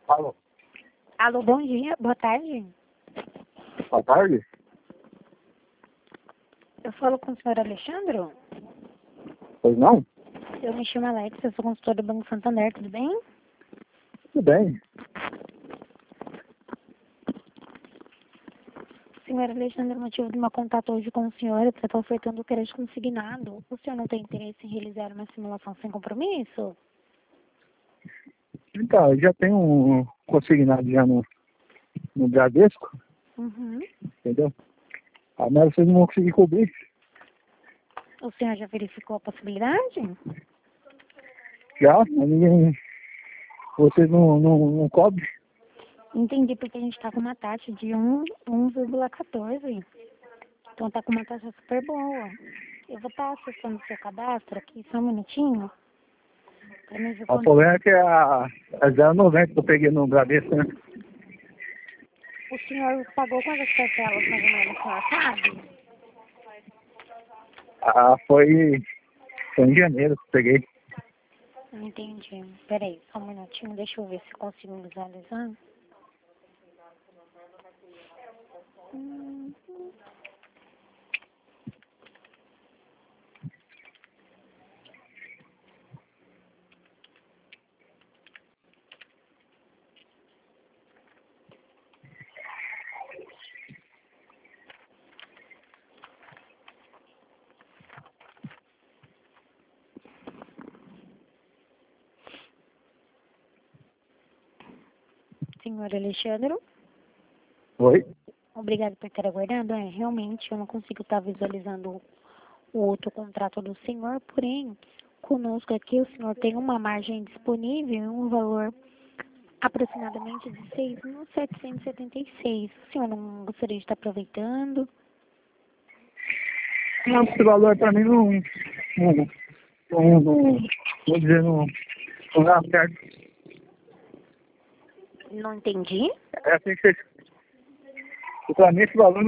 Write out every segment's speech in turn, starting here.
Alô, Alô, bom dia, boa tarde. boa tarde. Eu falo com o senhor Alexandre? Pois não? Eu me chamo Alex, eu sou consultora do Banco Santander, tudo bem? Tudo bem. Senhor Alexandre, o motivo do meu contato hoje com o senhor é para estar ofertando o crédito consignado. O senhor não tem interesse em realizar uma simulação sem compromisso? Então, eu já tenho um consignado já no Bradesco, Uhum. entendeu? Ah, mas vocês não vão conseguir cobrir. O senhor já verificou a possibilidade? Já, mas ninguém. Vocês não cobrem. Entendi, porque a gente está com uma taxa de 1,14. Então tá com uma taxa super boa. Eu vou estar acessando o seu cadastro aqui, só um minutinho. Pra mim ver O quanto... problema é que a 0,90 que eu peguei no Bradesco, né? O senhor pagou quantas parcelas, mais ou menos, o senhor sabe? Ah, foi em janeiro que eu peguei. Entendi. Peraí, só um minutinho, deixa eu ver se consigo visualizar. Hum. Senhor Alexandre, Oi? obrigado por ter aguardado. Realmente eu não consigo estar visualizando o outro contrato do senhor, porém, conosco aqui o senhor tem uma margem disponível, um valor aproximadamente de 6.776. O senhor não gostaria de estar aproveitando? Não, esse valor pra mim vou dizer, não dá certo. Não entendi. É assim que vocês. Pra mim esse valor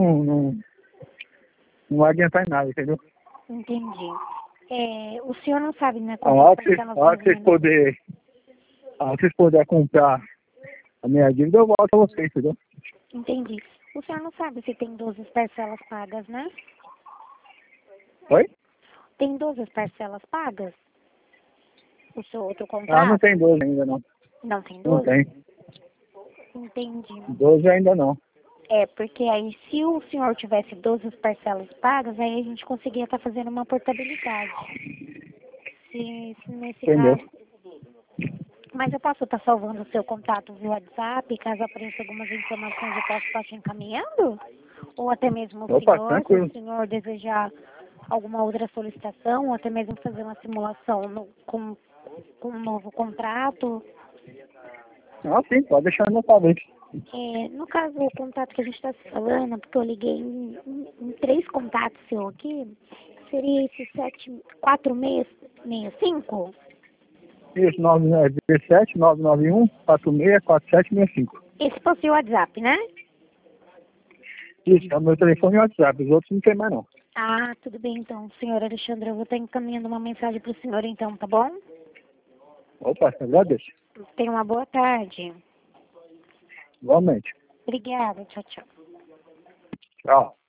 não vai adiantar em nada, entendeu? Entendi. O senhor não sabe, né, A quantas hora parcelas a hora mais que ou vocês menos? poderem. Ah, se vocês puderem comprar a minha dívida, eu volto a vocês, entendeu? Entendi. O senhor não sabe se tem 12 parcelas pagas, né? Oi? Tem 12 parcelas pagas? O seu outro Ah, não contrato? tem 12 ainda não. Não tem Não 12? tem. Entendi. 12 ainda não. Porque aí se o senhor tivesse 12 parcelas pagas, aí a gente conseguia estar fazendo uma portabilidade. Se nesse Entendeu? caso. Mas eu posso estar salvando o seu contato via WhatsApp, caso apareça algumas informações eu posso estar te encaminhando? Ou até mesmo o Opa, senhor, se o tranquilo. senhor desejar alguma outra solicitação, ou até mesmo fazer uma simulação com um novo contrato. Ah, sim, pode deixar no meu tablet. No caso, o contato que a gente está se falando, porque eu liguei em 3 contatos seu aqui, seria esse 4665? Isso, 917 991 46 4765. Esse foi o seu WhatsApp, né? Isso, é o meu telefone e WhatsApp. Os outros não tem mais não. Ah, tudo bem então, senhor Alexandre, eu vou estar encaminhando uma mensagem para o senhor então, tá bom? Opa, agradeço. Tenha uma boa tarde. Igualmente. Obrigada, tchau, tchau. Tchau.